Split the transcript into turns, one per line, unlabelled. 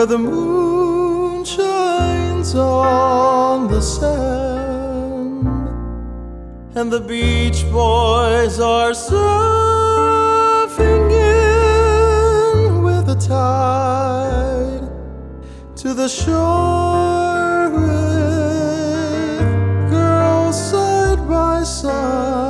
where the moon shines on the sand, and the beach boys are surfing in with the tide to the shore